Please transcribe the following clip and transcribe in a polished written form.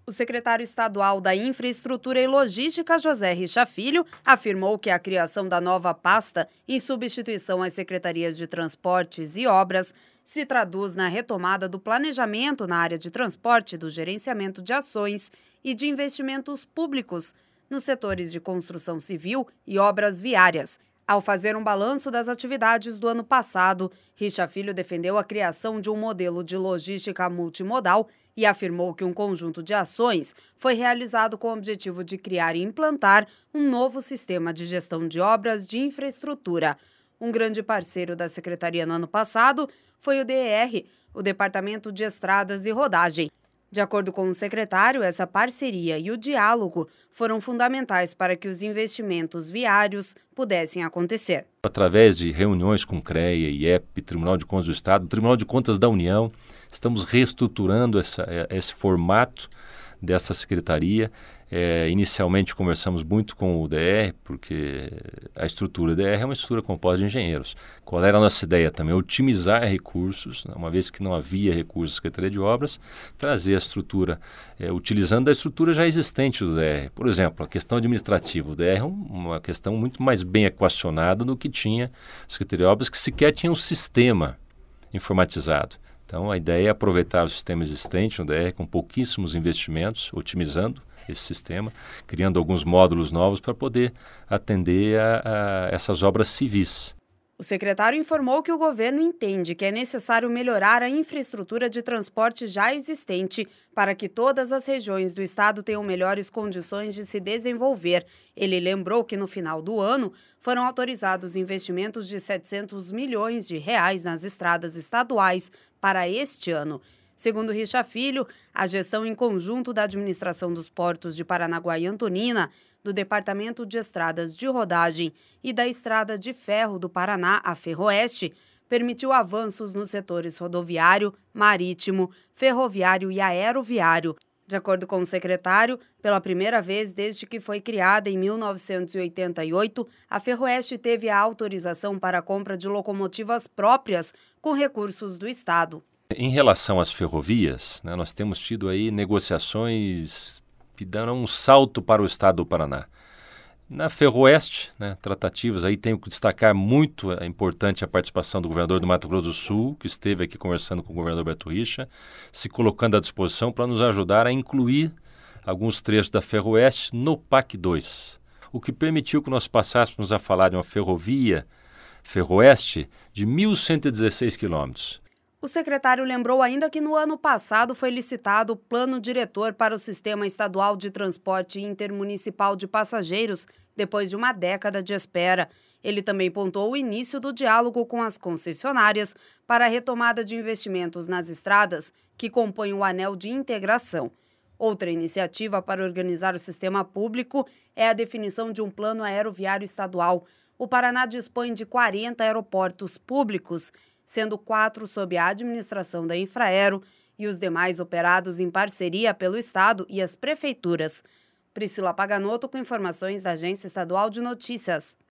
O secretário estadual da Infraestrutura e Logística, José Richa Filho, afirmou que a criação da nova pasta, em substituição às secretarias de Transportes e Obras, se traduz na retomada do planejamento na área de transporte, do gerenciamento de ações e de investimentos públicos nos setores de construção civil e obras viárias. Ao fazer um balanço das atividades do ano passado, Richa Filho defendeu a criação de um modelo de logística multimodal e afirmou que um conjunto de ações foi realizado com o objetivo de criar e implantar um novo sistema de gestão de obras de infraestrutura. Um grande parceiro da secretaria no ano passado foi o DER, o Departamento de Estradas e Rodagem. De acordo com o secretário, essa parceria e o diálogo foram fundamentais para que os investimentos viários pudessem acontecer. Através de reuniões com CREA, IEP, Tribunal de Contas do Estado, Tribunal de Contas da União, estamos reestruturando esse formato dessa secretaria. Inicialmente conversamos muito com o DR, porque a estrutura do DR é uma estrutura composta de engenheiros. Qual era a nossa ideia também? Otimizar recursos, né? Uma vez que não havia recursos da Secretaria de Obras, trazer a estrutura, utilizando a estrutura já existente do DR. Por exemplo, a questão administrativa. O DR é uma questão muito mais bem equacionada do que tinha a Secretaria de Obras, que sequer tinha um sistema informatizado. Então, a ideia é aproveitar o sistema existente no DR com pouquíssimos investimentos, otimizando esse sistema, criando alguns módulos novos para poder atender a essas obras civis. O secretário informou que o governo entende que é necessário melhorar a infraestrutura de transporte já existente para que todas as regiões do estado tenham melhores condições de se desenvolver. Ele lembrou que no final do ano foram autorizados investimentos de 700 milhões de reais nas estradas estaduais para este ano. Segundo Richa Filho, a gestão em conjunto da administração dos portos de Paranaguá e Antonina, do Departamento de Estradas de Rodagem e da Estrada de Ferro do Paraná, a Ferroeste, permitiu avanços nos setores rodoviário, marítimo, ferroviário e aeroviário. De acordo com o secretário, pela primeira vez desde que foi criada em 1988, a Ferroeste teve a autorização para a compra de locomotivas próprias com recursos do Estado. Em relação às ferrovias, né, nós temos tido aí negociações que deram um salto para o estado do Paraná. Na Ferroeste, né, tratativas, aí tenho que destacar muito importante a participação do governador do Mato Grosso do Sul, que esteve aqui conversando com o governador Beto Richa, se colocando à disposição para nos ajudar a incluir alguns trechos da Ferroeste no PAC 2, o que permitiu que nós passássemos a falar de uma ferrovia Ferroeste de 1.116 quilômetros. O secretário lembrou ainda que no ano passado foi licitado o Plano Diretor para o Sistema Estadual de Transporte Intermunicipal de Passageiros, depois de uma década de espera. Ele também pontuou o início do diálogo com as concessionárias para a retomada de investimentos nas estradas que compõem o anel de integração. Outra iniciativa para organizar o sistema público é a definição de um plano aeroviário estadual. O Paraná dispõe de 40 aeroportos públicos, sendo 4 sob a administração da Infraero e os demais operados em parceria pelo Estado e as prefeituras. Priscila Paganotto com informações da Agência Estadual de Notícias.